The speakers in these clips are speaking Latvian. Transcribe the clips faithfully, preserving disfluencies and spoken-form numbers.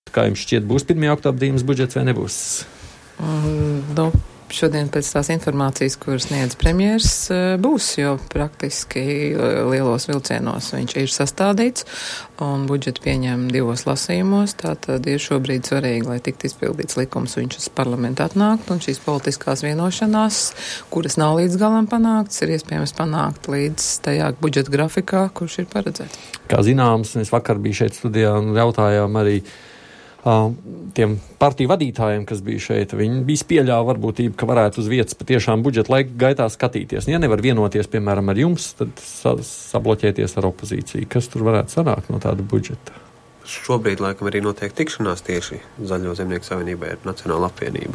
Kā jums šķiet, būs pirmajā oktobra Dīmas budžets vai nebūs? Mm, nu. Šodien pēc tās informācijas, kuras sniedz premjers, būs, jo praktiski lielos vilcienos viņš ir sastādīts un budžetu pieņem divos lasījumos. Tātad ir šobrīd svarīgi, lai tiktu izpildīts likums, viņš uz parlamentu atnākt, un šīs politiskās vienošanās, kuras nav līdz galam panāktas, ir iespējams panākt līdz tajā budžeta grafikā, kurš ir paredzēts. Kā zināms, mēs vakar bija šeit studijā un jautājām arī Uh, tiem partiju vadītājiem, kas bija šeit, viņi bija pieļāva varbūtību, ka varētu uz vietas patiešām budžeta laika gaitā skatīties. Ja nevar vienoties, piemēram, ar jums, tad sa- sabloķēties ar opozīciju. Kas tur varētu sanākt no tāda budžeta? Šobrīd, laikam, arī notiek tikšanās tieši Zaļo zemnieku savienībai ar Nacionālo apvienību.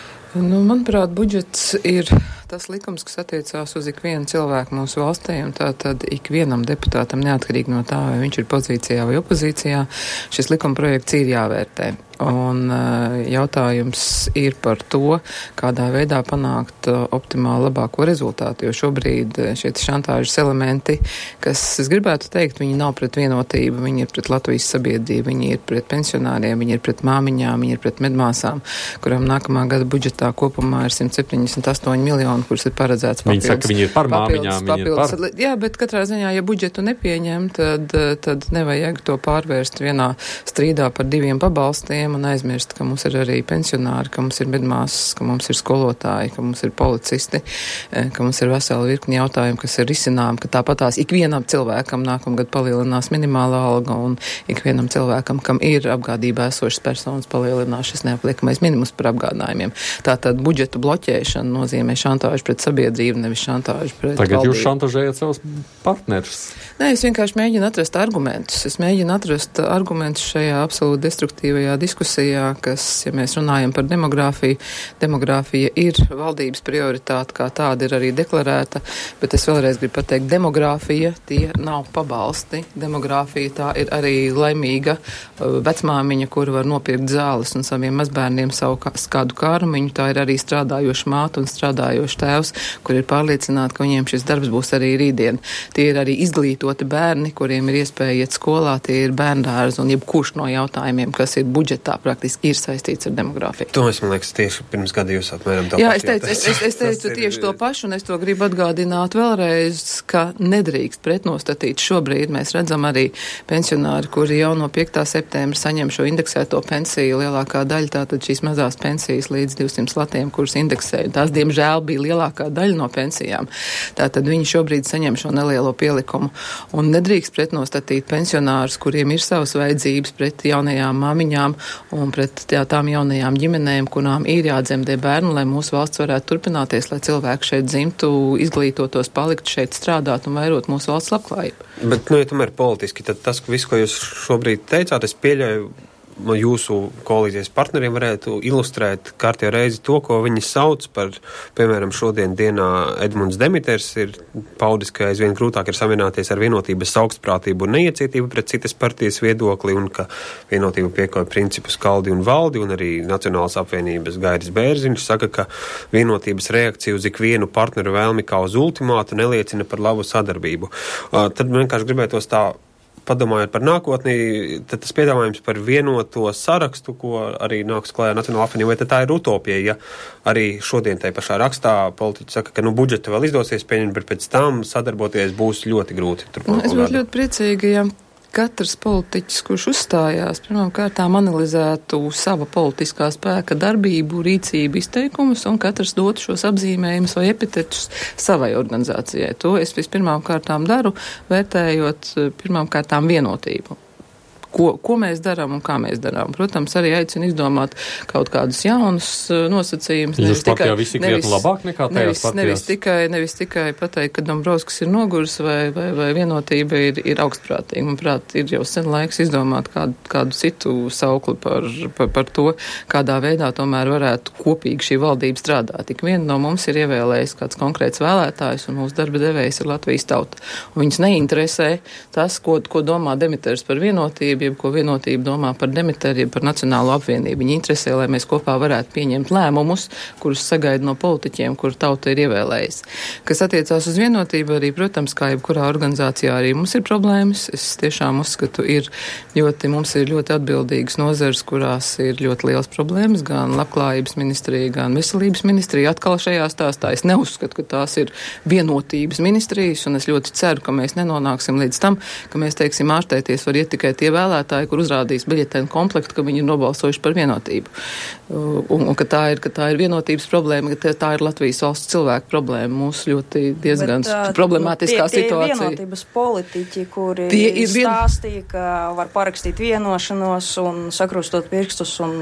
Nu, manuprāt, budžets ir tas likums, kas attiecās uz ikvienu cilvēku mūsu valstī, un tā tad ikvienam deputātam, neatkarīgi no tā, vai viņš ir pozīcijā vai opozīcijā, šis likuma projekts ir jāvērtē. Un jautājums ir par to, kādā veidā panākt optimāli labāko rezultātu, jo šobrīd šie šantāžas elementi, kas, es gribētu teikt, viņi nav pret vienotību, viņi ir pret Latvijas sabiedrību, viņi ir pret pensionāriem, viņi ir pret māmiņām, viņi ir pret medmāsām, kurām nākamā gada budžetā kopumā ir simt septiņdesmit astoņi miljoni, kurus ir paredzēts papildus. Viņi saka, viņi ir par māmiņām, viņi ir par. Jā, bet katrā ziņā, ja budžetu nepieņem, tad, tad nevajag to pārvērst vienā strīdā par diviem pabalstiem un aizmirst, ka mums ir arī pensionāri, ka mums ir medmāsas, ka mums ir skolotāji, ka mums ir policisti, ka mums ir vesela virkni jautājumu, kas ir risinām, ka tāpatās ikvienam cilvēkam nākamgad palielinās minimālā alga un ikvienam cilvēkam, kam ir apgādībā esošas personas, palielinās šis neapliekamais minimums par apgādājumiem. Tātad budžetu bloķēšana nozīmē šantāžu pret sabiedrību, nevis šantāžu pret Tagad valdību. Jūs šantažējat savus partnerus. Nē, es vienkārši mēģinu atrast argumentus. Es mēģinu atrast argumentus šajā absolūti destruktīvajā diskusijā, kas, ja mēs runājam par demogrāfiju, demogrāfija ir valdības prioritāte, kā tāda ir arī deklarēta, bet es vēlreiz gribu pateikt, demogrāfija tie nav pabalsti. Demogrāfija tā ir arī laimīga vecmāmiņa, kura var nopirkt zāles un saviem mazbērniem savu kādu kārmiņu. Tā ir arī strādājoša māte un strādājoša tēvs, kur ir pārliecināti, ka viņiem šis darbs būs arī rītdien. Tie ir arī izglītoti bērni, kuriem ir iespēja iet skolā, tie ir bērndārzi un jebkurš no jautājumiem, kas ir budžetā, praktiski ir saistīts ar demogrāfiju. To es, man liekas, tieši pirms gada jūs apmēram to Jā, pašu es teicu, es, es, es teicu tieši ir... to pašu, un es to gribu atgādināt vēlreiz, ka nedrīkst pretnostatīt šobrīd. Mēs redzam arī pensionāri, kuri jau no piektā septembra saņem šo indeksēto pensiju. Lielākā daļa tātad šīs mazās pensijas līdz divsimt latiem, kuras indeksēja. Tās, diemžēl, bija lielākā daļa no pensijām. Tātad viņi šobrīd saņem šo nelielo pielikumu. Un nedrīkst pretnostatīt pensionārus, kuriem ir savas vajadzības, pret jaunajām māmiņām un pret jā, tām jaunajām ģimenēm, kurām ir jādzemdē bērnu, lai mūsu valsts varētu turpināties, lai cilvēki šeit dzimtu, izglītotos, paliktu šeit strādāt un vairot mūsu valsts labklājību. Bet, nu, ja tomēr politiski, tad tas, visu, ko jūs šobrīd teicāt, es pieļauju, jūsu koalīcijas partneriem varētu ilustrēt kārtējo reizi to, ko viņi sauc par, piemēram, šodien dienā Edmunds Demiters ir paudis, ka aizvien grūtāk ir samierināties ar vienotības augstprātību un neiecietību pret citas partijas viedokli un ka vienotība piekoja principus kaldi un valdi un arī Nacionālas apvienības Gairis Bērziņš saka, ka vienotības reakcija uz ikvienu partneru vēlmi kā uz ultimātu neliecina par labu sadarbību. Uh, tad vienkārši gribētos tā padomājot par nākotnī, tad tas piedāvājums par vienoto sarakstu, ko arī nāks klājā Nacionāla apvienība, vai tad tā ir utopija, ja arī šodien tai pašā rakstā politiķi saka, ka nu budžetu vēl izdosies pieņemt, bet pēc tam sadarboties būs ļoti grūti. Nu, es būtu ļoti priecīga, ja katrs politiķis, kurš uzstājās, pirmām kārtām analizētu sava politiskā spēka darbību, rīcību, izteikumus, un katrs dotu šos apzīmējumus vai epitetus savai organizācijai. To es vispirmām kārtām daru, vērtējot pirmām kārtām vienotību. Ko, ko mēs darām un kā mēs darām. Protams, arī aicinu izdomāt kaut kādus jaunus uh, nosacījumus. Jūs partijā visi krietni labāk nekā tajās nevis, partijās? Nevis tikai, nevis tikai pateikt, ka Dombrovskis ir nogurs vai, vai, vai vienotība ir, ir augstprātīga. Manuprāt, ir jau sen laiks izdomāt kādu, kādu citu saukli par, par, par to, kādā veidā tomēr varētu kopīgi šī valdība strādāt. Ik viena no mums ir ievēlējis kāds konkrēts vēlētājs un mūsu darba devējs ir Latvijas tauta. Un viņus neinteresē tas, ko, ko domā Demiters par vienotību, jeb ko Vienotība domā par Demeteru, jeb par Nacionālo apvienību. Viņi interesē, lai mēs kopā varētu pieņemt lēmumus, kurus sagaida no politiķiem, kur tauta ir ievēlējusi. Kas attiecās uz Vienotību, arī, protams, kā jebkurā organizācijā arī mums ir problēmas. Es tiešām uzskatu, ir ļoti, mums ir ļoti atbildīgas nozares, kurās ir ļoti liels problēmas, gan labklājības ministrija, gan veselības ministrija. Atkal šajā stāstā es neuzskatu, ka tās ir Vienotības ministrijas, un es ļoti ceru, ka mēs nenonāksim līdz tam, ka mēs teiksim, ārstēties var iet tikai tie vēlētāji, kur uzrādīs biļetēnu komplektu, ka viņi ir nobalsojuši par Vienotību. Un, un ka, tā ir, ka tā ir vienotības problēma, ka tā ir Latvijas valsts cilvēku problēma. Mūsu ļoti diezgan Bet, problemātiskā tie, tie situācija. Tie ir vienotības politiķi, kuri tie ir vien... stāstīja, ka var parakstīt vienošanos un sakrustot pirkstus un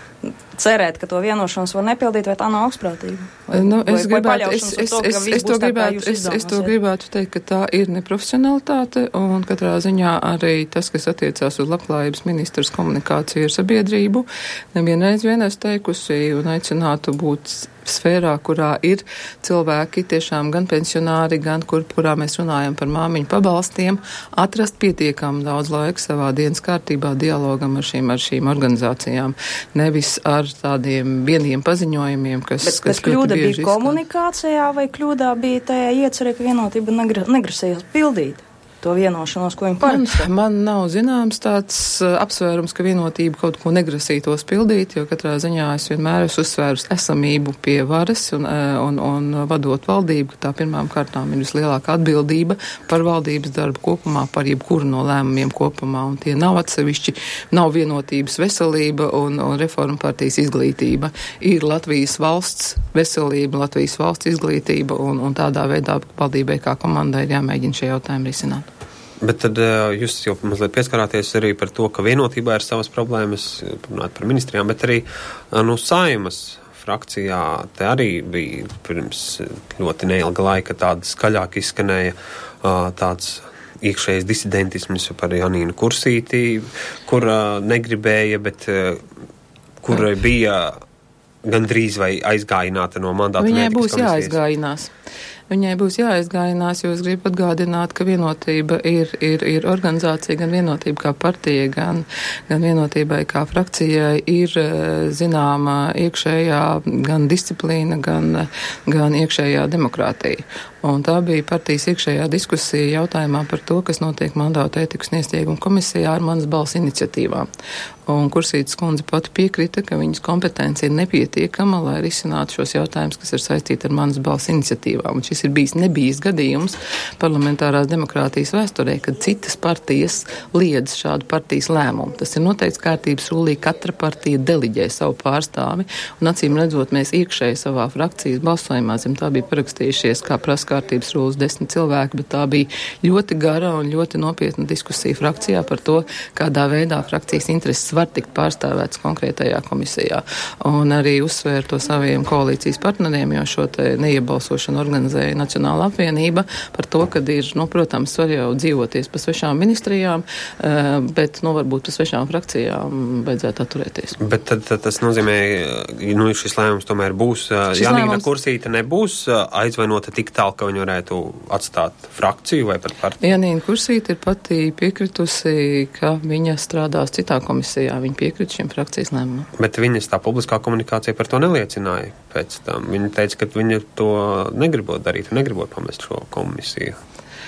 cerēt, ka to vienošanos var nepildīt, vai tā nav augstprātība? Nu, es, vai, gribētu, vai es, es, to, es, es, to gribētu, es, es to gribētu teikt, ka tā ir neprofesionalitāte, un katrā ziņā arī tas, kas attiecās uz labklājības ministras komunikāciju ar sabiedrību, nevienreiz vien es teikusi un aicinātu būt sfērā, kurā ir cilvēki, tiešām gan pensionāri, gan kur, kurā mēs runājam par māmiņu pabalstiem, atrast pietiekam daudz laika savā dienas kārtībā dialogam ar šīm, ar šīm organizācijām. Nevis ar tādiem vieniem paziņojumiem, kas, bet, kas bet kļūda bija izskan. Komunikācijā vai kļūdā bija tajā iecerē, ka Vienotība negra, negrasījās pildīt to vienošanos, ko viņi paraksta? Man, man nav zināms tāds uh, apsvērums, ka Vienotība kaut ko negrasītos pildīt, jo katrā ziņā es vienmēr esmu uzsvērus esamību pie varas un, uh, un, un vadot valdību, ka tā pirmām kārtām ir vislielākā atbildība par valdības darbu kopumā, par jebkuru no lēmumiem kopumā, un tie nav atsevišķi, nav Vienotības veselība un, un reforma partijas izglītība. Ir Latvijas valsts veselība, Latvijas valsts izglītība, un, un tādā veidā valdībai kā komandai ir jāmēģina šie jautājumi risināt. Bet tad jūs jau mazliet pieskarāties arī par to, ka Vienotībā ir savas problēmas, runāt par ministrijām, bet arī nu, Saeimas frakcijā te arī bija pirms ļoti neilga laika tāda skaļāk izskanēja tāds iekšējais disidentisms par Janīnu Kursīti, kur negribēja, bet kur bija gandrīz vai aizgājināta no mandāta. Viņai būs jāaizgājinās. Viņai būs jāaizgājinās, jo es gribu atgādināt, ka Vienotība ir, ir, ir organizācija, gan Vienotība kā partija, gan, gan Vienotībai kā frakcijai ir zināma iekšējā gan disciplīna, gan, gan iekšējā demokrātija. Un tā bija partijas iekšējā diskusija jautājumā par to, kas notiek mandātu ētikas un iesniegumu komisijā ar manas balss iniciatīvām. Un Kursītes kundze pati piekrita, ka viņas kompetence ir nepietiekama, lai risinātu šos jautājumus, kas ir saistīti ar manas balss iniciatīvām. Un šis ir bijis nebijis gadījums parlamentārās demokrātijas vēsturē, kad citas partijas liedz šādu partijas lēmumu. Tas ir noteikts kārtības rullī, katra partija deliģē savu pārstāvi, un acīm redzot, mēs iekšēji savā frakcijas balsojumā zem tā bija parakstījušies, kā prasa kārtības rullis desmit cilvēki, bet tā bija ļoti gara un ļoti nopietna diskusija frakcijā par to, kādā veidā frakcijas intereses var tikt pārstāvēts konkrētajā komisijā. Un arī uzsvēra to saviem koalīcijas partneriem, jo šo te neiebalsošanu organizēja Nacionāla apvienība par to, kad ir, nu, protams, var jau dzīvoties pa svešām ministrijām, bet, nu, varbūt pa svešām frakcijām vajadzētu atturēties. Bet tad, tad tas nozīmē, nu, šis lēmums tomēr būs, šis Janīna lēmums... Kursīte nebūs aizvainota tik tālu, ka viņi varētu atstāt frakciju vai pat partiju? Janīna Kursīte ir pati piekritusi, ka viņa strādās citā komisijā. Viņa piekrita šiem frakcijas lēmumam. Bet viņas tā publiskā komunikācija par to neliecināja pēc tam. Viņa teica, ka viņa to negribot darīt un negribot pamest šo komisiju.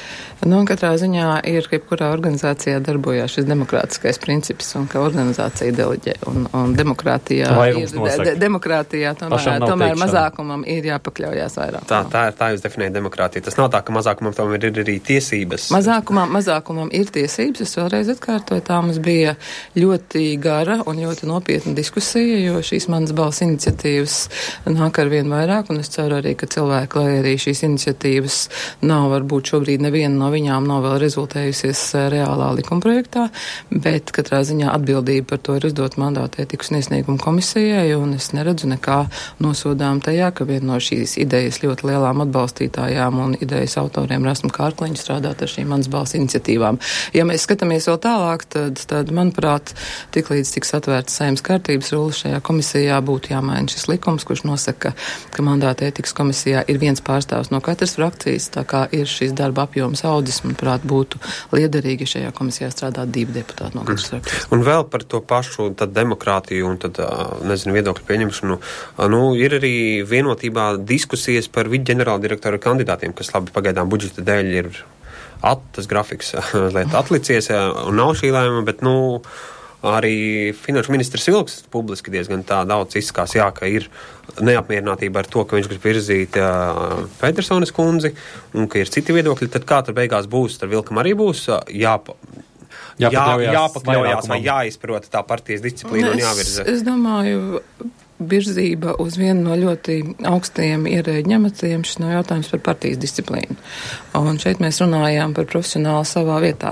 Nu, katrā ziņā ir, ka jebkurā organizācijā darbojās šis demokrātiskais princips un ka organizācija deleģē. Un, un demokrātijā, ir, de, demokrātijā tomēr, tomēr mazākumam ir jāpakļaujās vairāk. Tā, tā ir tā jūs definējat demokrātiju. Tas nav tā, ka mazākumam tomēr ir arī tiesības. Mazākumam, mazākumam ir tiesības. Es vēlreiz atkārtoju, tā mums bija ļoti gara un ļoti nopietna diskusija, jo šīs manas balss iniciatīvas nāk ar vien vairāk, un es ceru arī, ka cilvēki, lai arī šīs iniciatīvas nav varbūt šobrīd neviena no viņām nav vēl rezultējusies reālā likumprojektā, bet katrā ziņā atbildība par to ir uzdot mandātu ētikas un iesniegumu komisijai, un es neredzu nekā nosodām tajā, ka viena no šīs idejas ļoti lielām atbalstītājām un idejas autoriem Rasmu Kārkliņu strādāt ar šīm manas balss iniciatīvām. Ja mēs skatāmies vēl tālāk, tad, tad manuprāt, tiklīdz tiks atvērts Saeimas kārtības rullis šajā komisijā, būtu jāmaina šis likums, kurš nosaka, ka mandāta ētikas komisijā ir viens pārstāvs no katras frakcijas, tā kā ir šis darba apjoms augs, paudzes, manuprāt, būtu liederīgi, ja šajā komisijā strādāt divi deputāti no katras frakcijas. Un vēl par to pašu tad demokrātiju un tad, nezinu, viedokļu pieņemšanu. Nu, ir arī vienotībā diskusijas par viceģenerāldirektora kandidātiem, kas labi pagaidām budžeta dēļ ir at, tas grafiks atlicies un nav šī lēma, bet, nu, arī finanšu ministrs Vilks publiski diezgan tā daudz izskās, jā, ka ir neapmierinātība ar to, ka viņš grib virzīt uh, Petersones kundzi un ka ir citi viedokļi, tad kā tad beigās būs, tad Vilkam arī būs jāpa, jā, jāpakļaujās vai jāizprot tā partijas disciplīna un jāvirza. Es, es domāju, virzība uz vienu no ļoti augstajiem ierēģu amatiem, šis nav jautājums par partijas disciplīnu. Un šeit mēs runājām par profesionālu savā vietā.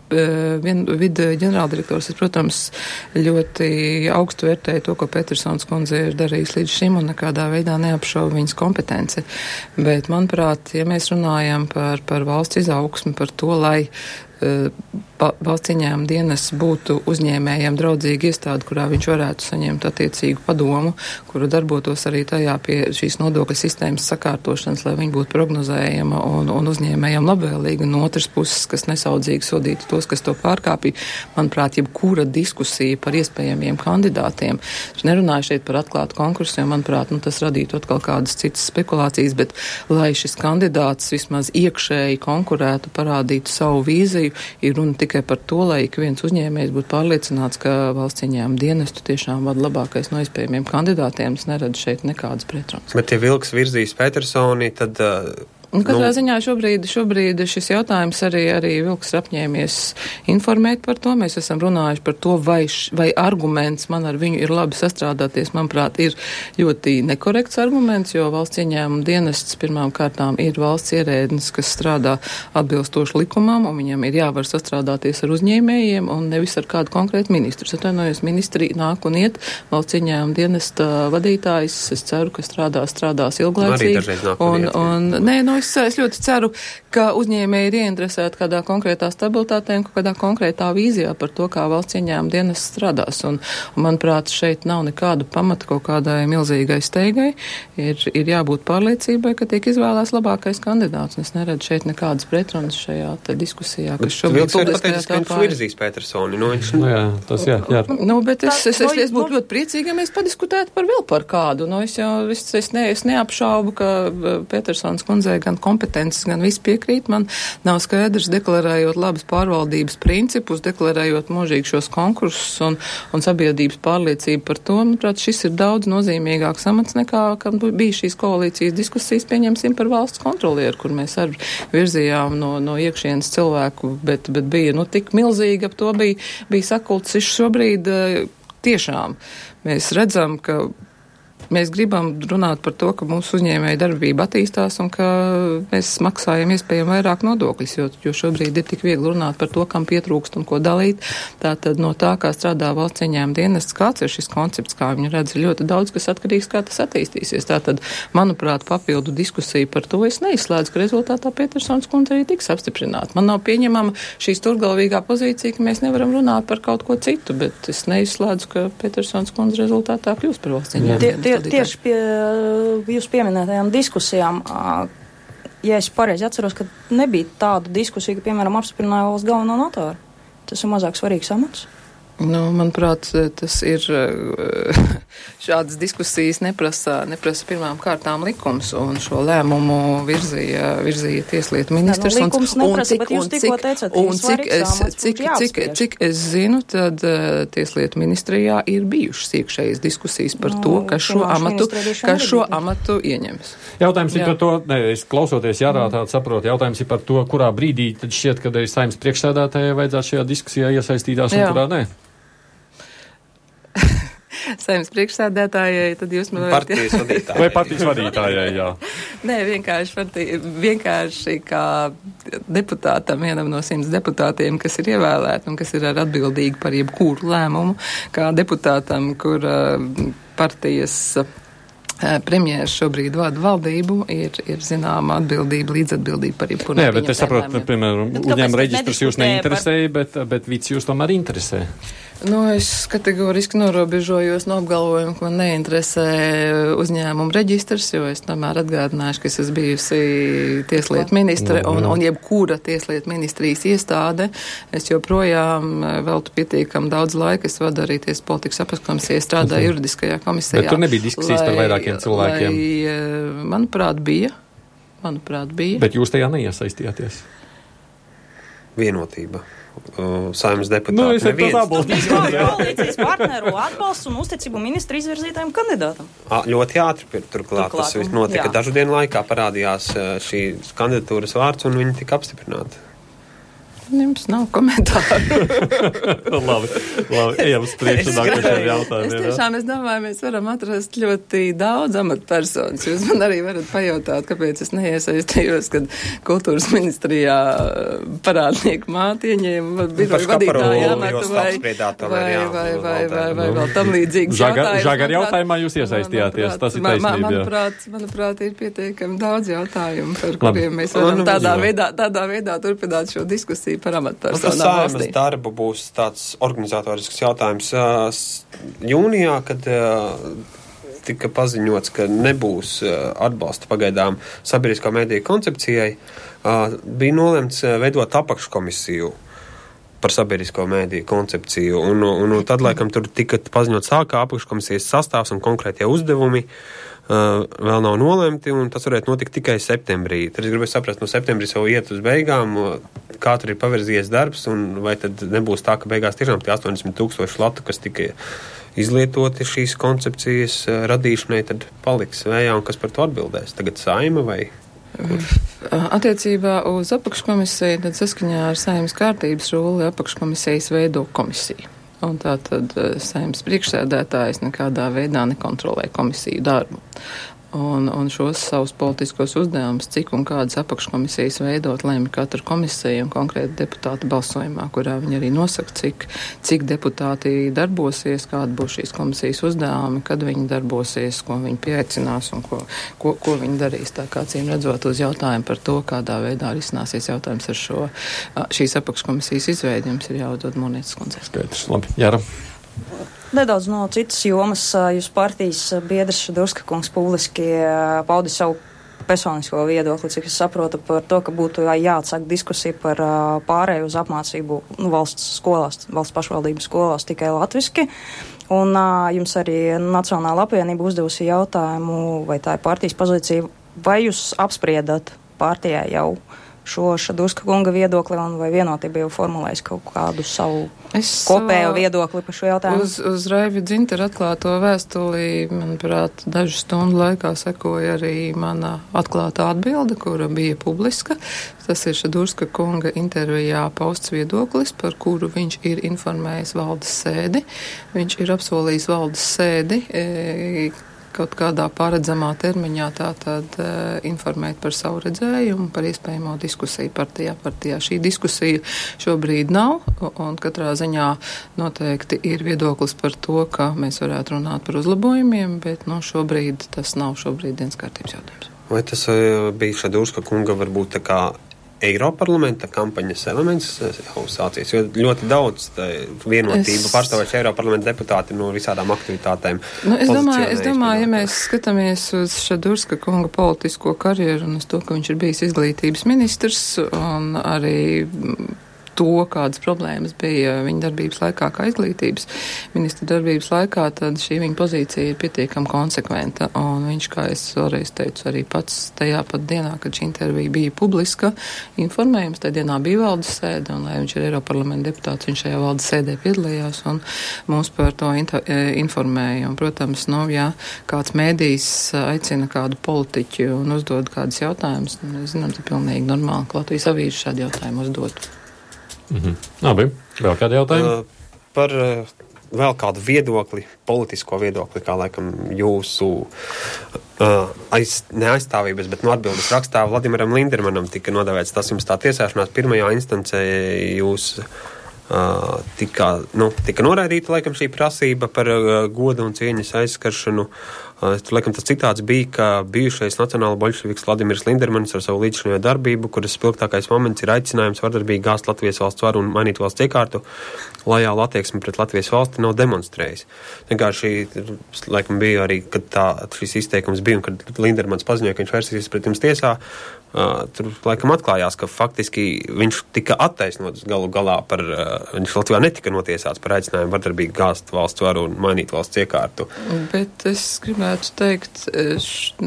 Vidu ģenerāldirektors, es, protams, ļoti augstu vērtēju to, ko Petersons kundze ir darījis līdz šim un nekādā veidā neapšaubu viņas kompetenci. Bet, manuprāt, ja mēs runājam par, par valsts izaugsmi, par to, lai valsts ieņēmuma dienas būtu uzņēmējiem draudzīga iestāde, kurā viņš varētu saņemt attiecīgu padomu, kuru darbotos arī tajā pie šīs nodokļu sistēmas sakārtošanas, lai viņi būtu prognozējama un, un uzņēmējiem labvēlīga, un otras puses, kas nesaudzīgi sodītu tos, kas to pārkāpja. Manuprāt, jebkura diskusija par iespējamiem kandidātiem, es nerunāju šeit par atklātu konkursu, jo, manuprāt, nu, tas radītu atkal kādas citas spekulācijas, bet lai šis kandidāts vismaz iekšēji konkurētu, parādītu savu vīziju, ir runa tikai par to, lai ik viens uzņēmējs būtu pārliecināts, ka valsts ieņēmuma dienestu tiešām vada labākais no iespējamiem kandidātiem. Es neredzu šeit nekādas pretrunas. Bet ja Vilks virzīs Petersoni, tad... Uh... Un katrā nu... ziņā šobrīd, šobrīd šis jautājums arī, arī Vilks ir apņēmies informēt par to. Mēs esam runājuši par to, vai, š, vai arguments man ar viņu ir labi sastrādāties. Manuprāt, ir ļoti nekorekts arguments, jo valsts ieņēmuma dienests pirmām kārtām ir valsts ierēdnis, kas strādā atbilstoši likumam, un viņam ir jāvar sastrādāties ar uzņēmējiem un nevis ar kādu konkrētu ministru. Atvainojos, ministri nāk un iet, valsts ieņēmuma dienesta vadītājs, es ceru, ka strādā, strādās ilglaicīgi. Un, un, nē, no, Es, es ļoti ceru, ka uzņēmēji ir ieinteresēti kādā konkrētā stabilitātē un kādā konkrētā vīzijā par to, kā valsts ieņēmuma dienas strādās. Un, un, manuprāt, šeit nav nekādu pamata kaut kādai milzīgai steigai. Ir, ir jābūt pārliecībai, ka tiek izvēlēts labākais kandidāts. Un es neredzu šeit nekādas pretrunas šajā diskusijā, kas šobrīd publiskajā telpā ir. Virzīs Petersoni. Nu, viņš... nu, jā, tas jā, jā. Nu, bet es, es, es, es būtu ļoti priecīga, ja mēs padiskutētu par vēl par kādu. Nu, es jau es, es, ne, es neapšaubu, ka Petersons kundzei gan kompetences, gan viss piekrīt. Man nav skaidrs, deklarējot labas pārvaldības principus, deklarējot mūžīgi šos konkursus un, un sabiedrības pārliecību par to. Manuprāt, šis ir daudz nozīmīgāks amats nekā, kam bija šīs koalīcijas diskusijas, pieņemsim par valsts kontrolieru, kur mēs arī virzījām no, no iekšienes cilvēku, bet, bet bija, nu, tik milzīgi ap to bija, bija sakults. Šobrīd tiešām mēs redzam, ka mēs gribam runāt par to, ka mūsu uzņēmēja darbība attīstās un ka mēs maksājam iespējami vairāk nodokļus, jo, jo šobrīd ir tik viegli runāt par to, kam pietrūkst un ko dalīt. Tātad no tā, kā strādā valsts ieņēmuma dienests, kāds ir šis koncepts, kā viņi redz, ir ļoti daudz, kas atkarīgs, kā tas attīstīsies. Tātad, manuprāt, papildu diskusiju par to es neizslēdzu, ka rezultātā Petersons kundze arī tiks apstiprināta. Man nav pieņemama šī stūrgalvīgā pozīcija, ka mēs nevaram runāt par kaut ko citu, bet es neizslēdzu, ka Petersons kundze rezultātā kļūs par valsts ieņēmuma dienestu. Tieši pie jūsu pieminētajām diskusijām, ja es pareizi atceros, ka nebija tāda diskusija, ka, piemēram, apstiprināja valsts galveno notāru. Tas ir mazāk svarīgs amats. Nu, manuprāt, tas ir šādas diskusijas neprasa, neprasa pirmām kārtām likums, un šo lēmumu virzīja, virzīja tieslietu ministrs. Ne, nu, likums neprasa, bet jūs tikko teicāt, un cik es, cik, cik, cik es zinu, tad uh, tieslietu ministrijā ir bijušas iekšējas diskusijas par no, to, ka šo amatu, ka šo amatu ieņems. Jautājums ir Jā. par to, ne, es klausoties jārā tādu saprotu, jautājums ir par to, kurā brīdī tad šķiet, kad arī Saeimas priekšsēdētājai vajadzētu šajā diskusijā iesaistītās un Jā. kurā nē. Saeimas priekšsēdētājai, tad jūs man varat... Partijas vadītājai. Vai partijas vadītājai, jā. Nē, vienkārši, partija, vienkārši kā deputātam, vienam no simts deputātiem, kas ir ievēlēti un kas ir ar atbildīgi par jebkuru lēmumu, kā deputātam, kur uh, partijas... Premjeras šobrīd vada valdību, ir, ir zināma atbildība, līdzatbildība par jebkuru. Jā, bet es saprotu, piemēram, uzņēmuma reģistrs jūs neinteresēja, bet, bet vits jūs tomēr interesē. Nu, es kategoriski norobežojos no apgalvojumu, ka man neinteresē uzņēmuma reģistrs, jo es tomēr atgādināšu, ka es esmu bijusi tieslietu ministre un, un jebkura tieslietu ministrijas iestāde. Es joprojām veltu pietiekam daudz laika, es vadu arī tiesu politikas apakškomisijā, strādāju juridiskajā komisijā. Bet tur nebija diskusijas lai, par vairākiem cilvēkiem? Lai, manuprāt, bija. Manuprāt, bija. Bet jūs tajā neiesaistījāties? Vienotība. Uh, Saeimas deputāti. Nu, es neviens. Koalīcijas partneru atbalsts un uzticību ministru izvirzītājiem kandidātam. A, ļoti ātri turklāt. Tas viss notika. Dažu dienu laikā parādījās šīs kandidatūras vārds un viņi tika apstiprināti. Jums nav komentāru. labi, labi, ejam uz priekšu nākošajiem jautājumiem. Es tiešām, es domāju, mēs varam atrast ļoti daudz amatpersonas. Jūs man arī varat pajautāt, kāpēc es neiesaistījos, kad kultūras ministrijā parādnieku māti ieņēma biroju vadītāju amatu vai, vai, vai, vai, vai, vai vēl tam līdzīgas jautājumus. Žagar jautājumā jūs iesaistījāties, tas ir taisnība. Manuprāt, manuprāt, ir pietiekami daudz jautājumu, par kuriem mēs varam tādā veidā, tādā veidā turpināt šo diskusiju par amatpersonām valstī. Saeimas darba būs tāds organizatorisks jautājums. Jūnijā, kad tika paziņots, ka nebūs atbalsta pagaidām sabiedriskā mediju koncepcijai, bija nolemts veidot apakškomisiju par sabiedrisko mediju koncepciju. Un, un, un tad, laikam, tur tika paziņots tā, kā apakškomisijas sastāvs un konkrētie uzdevumi Uh, vēl nav nolemti, un tas varētu notikt tikai septembrī. Tad es gribēju saprast, no septembrī jau iet uz beigām, kā tur ir pavirzījies darbs, un vai tad nebūs tā, ka beigās tiešām tie astoņdesmit tūkstoši latu, kas tika izlietoti šīs koncepcijas uh, radīšanai, tad paliks vējā, un kas par to atbildēs? Tagad Saeima vai? Kurš? Attiecībā uz apakškomisiju, tad saskaņā ar Saeimas kārtības rūli apakškomisijas veido komisiju. Un tā tad Saeimas priekšsēdētājs nekādā veidā nekontrolē komisiju darbu. Un, un šos savus politiskos uzdevumus, cik un kādas apakškomisijas veidot, lēma katra komisija un konkrēti deputāti balsojumā, kurā viņi arī nosaka, cik, cik deputāti darbosies, kāda būs šīs komisijas uzdevumi, kad viņi darbosies, ko viņi pieaicinās un ko, ko, ko viņi darīs. Tā kā cīm redzot uz jautājumu par to, kādā veidā risināsies jautājums ar šo, šīs apakškomisijas izveidi, jums ir jāuzdod Monietes kundzei. Skaidrs, labi, Jāra. Nedaudz no citas jomas, jūs partijas biedrs Šadurska kungs publiski paudi savu personisko viedokli, cik es saprotu par to, ka būtu jāatsāk diskusija par pārēju uz apmācību nu, valsts skolās, valsts pašvaldības skolās tikai latviski. Un jums arī Nacionāla apvienība uzdevusi jautājumu, vai tā ir partijas pozīcija, vai jūs apspriedat partijā jau šo Šadurska kunga viedokli, un vai Vienotība jau formulēs kaut kādu savu es kopējo viedokli par šo jautājumu? Uz, uz Raivi Dzinteru atklāto vēstuli, manuprāt, dažu stundu laikā sekoja arī mana atklātā atbilde, kura bija publiska. Tas ir Šadurska kunga intervijā pausts viedoklis, par kuru viņš ir informējis valdes sēdi. Viņš ir apsolījis valdes sēdi, e, kaut kādā paredzamā termiņā tātad uh, informēt par savu redzējumu, par iespējamo diskusiju partijā. partijā. Šī diskusija šobrīd nav, un katrā ziņā noteikti ir viedoklis par to, ka mēs varētu runāt par uzlabojumiem, bet nu, šobrīd tas nav šobrīd dienas kārtības jautājums. Vai tas uh, bija Šadurska kunga varbūt tā kā Eiroparlamenta kampaņas elements jau sācies, jo ļoti daudz vienotību es... pārstāvējuši Eiroparlamenta deputāti no visādām aktivitātēm. Nu, es domāju, es domāju, ja mēs skatāmies uz Šadurska kunga politisko karjeru un uz to, ka viņš ir bijis izglītības ministrs un arī to, kādas problēmas bija viņa darbības laikā, kā izglītības ministra darbības laikā, tad šī viņa pozīcija ir pietiekami konsekventa. Un viņš, kā es vēlreiz teicu, arī pats tajā pat dienā, kad šī intervija bija publiska, informējums, tajā dienā bija valdes sēde, un lai viņš ir Eiroparlamenta deputāts, viņš šajā valdes sēdē piedalījās un mūs par to informēja. Un, protams, nu, ja kāds mēdījis aicina kādu politiķu un uzdod kādus jautājumus, mēs zinām, tas ir pilnīgi normāli, ka Latvijas avīze šādu jautājumu uzdod. Mhm. Labi, vēl kādi jautājumi? Uh, par uh, vēl kādu viedokli, politisko viedokli, kā laikam jūsu uh, aiz, neaizstāvības, bet no atbildes rakstā Vladimiram Lindermanam tika nodevēts tas jums tā tiesāšanās pirmajā instancē jūs uh, tika, nu, tika noraidīta laikam šī prasība par uh, goda un cieņas aizskaršanu. Tur, laikam, tas citāts bija, ka bijušais nacionāla boļševiks Vladimirs Lindermans ar savu līdzšinējo darbību, kuras spilgtākais moments ir aicinājums vardarbīgi gāzt Latvijas valsts varu un mainīt valsts iekārtu, lojālu attieksmi pret Latvijas valsti nav demonstrējis. Vienkārši, laikam, bija arī, kad tā, šis izteikums bija un kad Lindermans paziņoja, ka viņš vērsīsies pret jums tiesā, Uh, tur laikam atklājās, ka faktiski viņš tika attaisnots galu galā par, uh, viņš Latvijā netika notiesāts par aicinājumu vardarbīgi gāzt valsts varu un mainīt valsts iekārtu. Bet es gribētu teikt, š,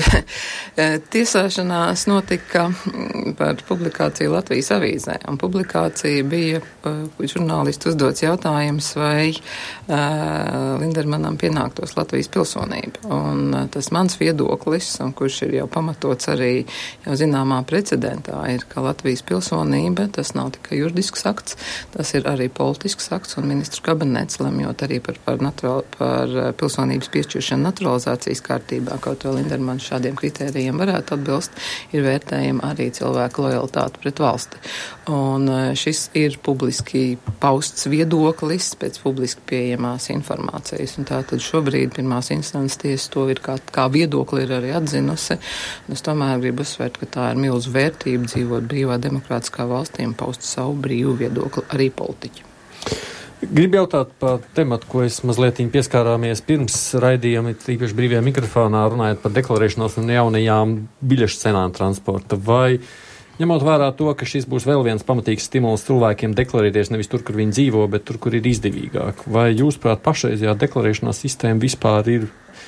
tiesāšanās notika par publikāciju Latvijas avīzē, un publikācija bija, žurnālisti uzdots jautājums, vai uh, Lindermanam pienāktos Latvijas pilsonība. Un uh, tas mans viedoklis, un kurš ir jau pamatots arī jau zināmā precedentā, ir, ka Latvijas pilsonība, tas nav tikai juridisks akts, tas ir arī politisks akts, un ministru kabinets lemjot arī par, par, natural, par pilsonības piešķiršanu naturalizācijas kārtībā, kaut vēl Lindermans šādiem kritērijiem varētu atbilst, ir vērtējama arī cilvēku lojalitāte pret valsti. Un šis ir publiski pausts viedoklis pēc publiski pieejamās informācijas, un tātad šobrīd pirmās instances tiesa to ir kā, kā viedokli ir arī atzinusi, un es tomēr gribu uzsvērt, ka tā ir milzu vērtība dzīvot brīvā demokrātiskā valstī un paust savu brīvu viedokli arī politiķi. Gribu jautāt par tematu, ko es mazliet pieskārāmies pirms raidījuma, tīpaši brīvajā mikrofonā, runājot par deklarēšanos un jaunajām biļešu cenām transporta. Vai, ņemot vērā to, ka šis būs vēl viens pamatīgs stimuls cilvēkiem deklarēties nevis tur, kur viņi dzīvo, bet tur, kur ir izdevīgāk, vai jūsuprāt pašreizējā deklarēšanās sistēma vispār ir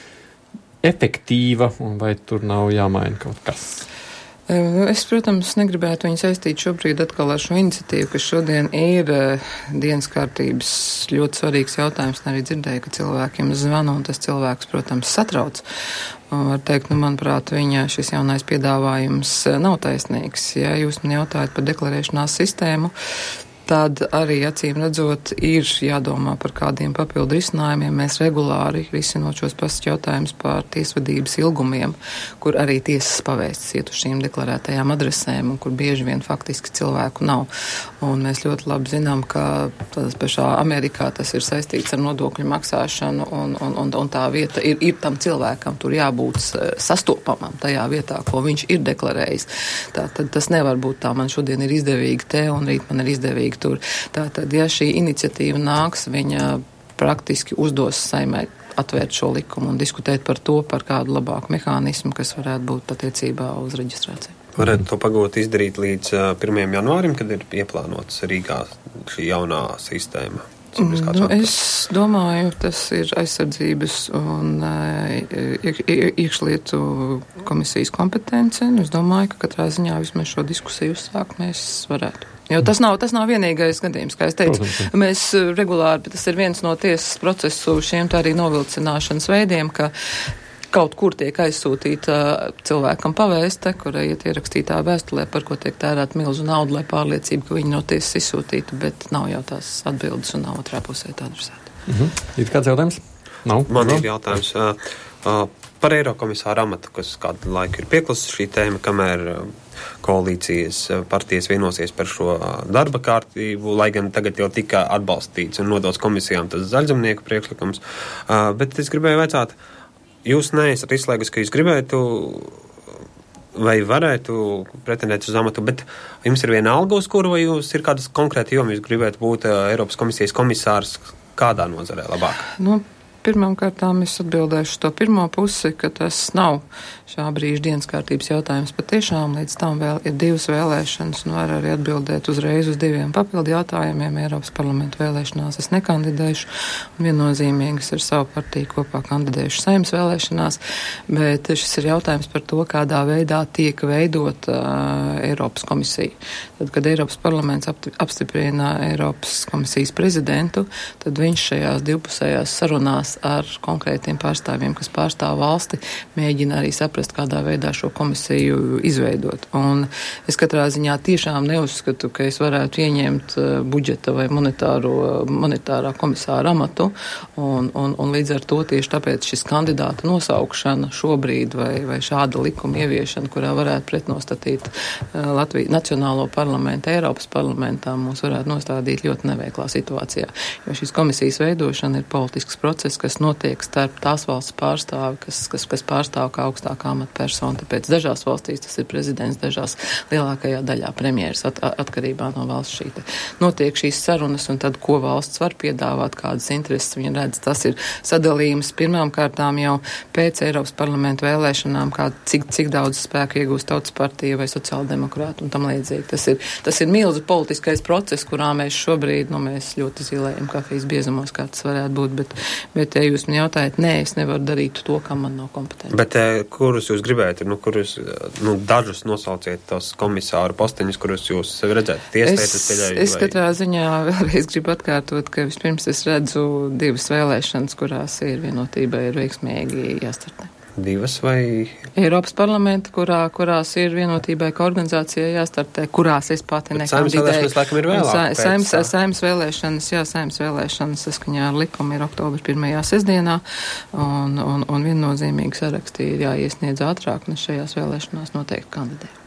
efektīva un vai tur nav jāmaina kaut kas? Es, protams, negribētu viņu saistīt šobrīd atkal ar šo iniciatīvu, kas šodien ir dienas kārtības ļoti svarīgs jautājums, un arī dzirdēju, ka cilvēkiem zvana, un tas cilvēks, protams, satrauc. Un var teikt, nu, manuprāt, viņa šis jaunais piedāvājums nav taisnīgs. Ja jūs man jautājat par deklarēšanās sistēmu, tad arī, acīm redzot, ir jādomā par kādiem papildu risinājumiem. Mēs regulāri risinot šos pašus jautājumus par tiesvedības ilgumiem, kur arī tiesas pavēstas iet uz šīm deklarētajām adresēm un kur bieži vien faktiski cilvēku nav. Un mēs ļoti labi zinām, ka tas pašā Amerikā tas ir saistīts ar nodokļu maksāšanu un, un, un, un tā vieta ir, ir tam cilvēkam tur jābūt sastopamam tajā vietā, ko viņš ir deklarējis. Tātad tas nevar būt tā, man šodien ir izdevīgi te un rīt man ir izdevīgi tur. Tātad, ja šī iniciatīva nāks, viņa praktiski uzdos Saeimai atvērt šo likumu un diskutēt par to, par kādu labāku mehānismu, kas varētu būt attiecībā uz reģistrāciju. Varētu to pagot izdarīt līdz uh, pirmajam janvārim, kad ir ieplānots Rīgā šī jaunā sistēma. Nu, es domāju, tas ir aizsardzības un iek, iekšlietu komisijas kompetence. Es domāju, ka katrā ziņā vismaz šo diskusiju uzsākt mēs varētu. Jo tas nav, tas nav vienīgais gadījums, kā es teicu. Protams. Mēs regulāri, tas ir viens no tiesas procesu šiem tā arī novilcināšanas veidiem, ka kaut kur tiek aizsūtīta cilvēkam pavēste, kurai iet ierakstītā vēstulē, par ko tiek tērēt milzu naudu, lai pārliecību, ka viņi no tiesas izsūtītu, bet nav jau tās atbildes un nav otrā pusē tā adresēta. Mhm. Ir kāds jautājums? Nav. Man ir jautājums uh, uh, par Eirokomisāru amatu, kas kādu laiku ir pieklusis šī tēma, kamēr uh, koalīcijas partijas vienosies par šo darba kārtību, lai gan tagad jau tika atbalstīts un nodots komisijām tas zaļzemnieku priekšlikums. Uh, bet es gribēju vaicāt, jūs neesat izslēgus, ka jūs gribētu vai varētu pretendēt uz amatu, bet jums ir viena alga, uz kuru, vai jūs ir kādas konkrēti jomi, jūs gribētu būt uh, Eiropas komisijas komisārs kādā nozarē labāk? Nu, pirmām kārtām es atbildēšu to pirmo pusi, ka tas nav šā brīža dienas kārtības jautājums. Patiešām līdz tam vēl ir divas vēlēšanas un var arī atbildēt uzreiz uz diviem papildu jautājumiem. Eiropas parlamentu vēlēšanās es nekandidēšu un viennozīmīgas ar savu partiju kopā kandidēšu Saeimas vēlēšanās, bet šis ir jautājums par to, kādā veidā tiek veidot uh, Eiropas komisija. Tad, kad Eiropas parlaments apstiprina Eiropas komisijas prezidentu, tad viņš šajās divpusējās sarunās ar konkrētiem pārstāvjiem, kas pārstāv valsti, mēģina arī saprast, kādā veidā šo komisiju izveidot. Un es katrā ziņā tiešām neuzskatu, ka es varētu ieņemt budžeta vai monetāro, monetārā komisāra amatu, un, un, un līdz ar to tieši tāpēc šis kandidāta nosaukšana šobrīd vai, vai šāda likuma ieviešana, kurā varētu pretnostatīt Latviju Nacionālo parlamentu, Eiropas parlamentā, mūs varētu nostādīt ļoti neveiklā situācijā. Jo šīs komisijas veidošana ir politisks process, kas notiek starp tās valsts pārstāvi, kas, kas, kas pārstāv kā augstākā amatpersona. Tāpēc dažās valstīs tas ir prezidents, dažās lielākajā daļā premjeras at, atkarībā no valsts šī. Notiek šīs sarunas, un tad, ko valsts var piedāvāt, kādas intereses viņa redz. Tas ir sadalījums pirmām kārtām jau pēc Eiropas parlamentu vēlēšanām, kā cik, cik daudz spēku iegūst Tautas partija vai sociāldemokrāti un tam līdzīgi. Tas ir, tas ir milzu politiskais process, kurā mēs šobrīd, nu, mēs ļoti zilējam kafijas biezumos, kā tas varētu būt, bet, bet ja jūs man jautājat, nē, es nevaru darīt to, kam man nav kompetenti. Bet kurus jūs gribētu, nu, kurus, nu, dažus nosauciet tos komisāru posteņus, kurus jūs sevi redzētu? Tiesliet, es pieļauju. Es vai... katrā ziņā vēlreiz gribu atkārtot, ka vispirms es redzu divas vēlēšanas, kurās ir vienotība ir veiksmīgi jāstartē. Divas vai? Eiropas parlamenta, kurā, kurās ir vienotībai, ka organizācijai jāstartē, kurās es pati nekandidēju. Saimnes vēlēšanas laikam ir vēlāk. Sa, saimnes, saimnes vēlēšanas, jā, saimnes vēlēšanas saskaņā ar likumu ir oktobra pirmajā sestdienā, un, un, un viennozīmīgi sarakstī ir jāiesniedz ātrāk, un šajās vēlēšanās noteikti kandidēju.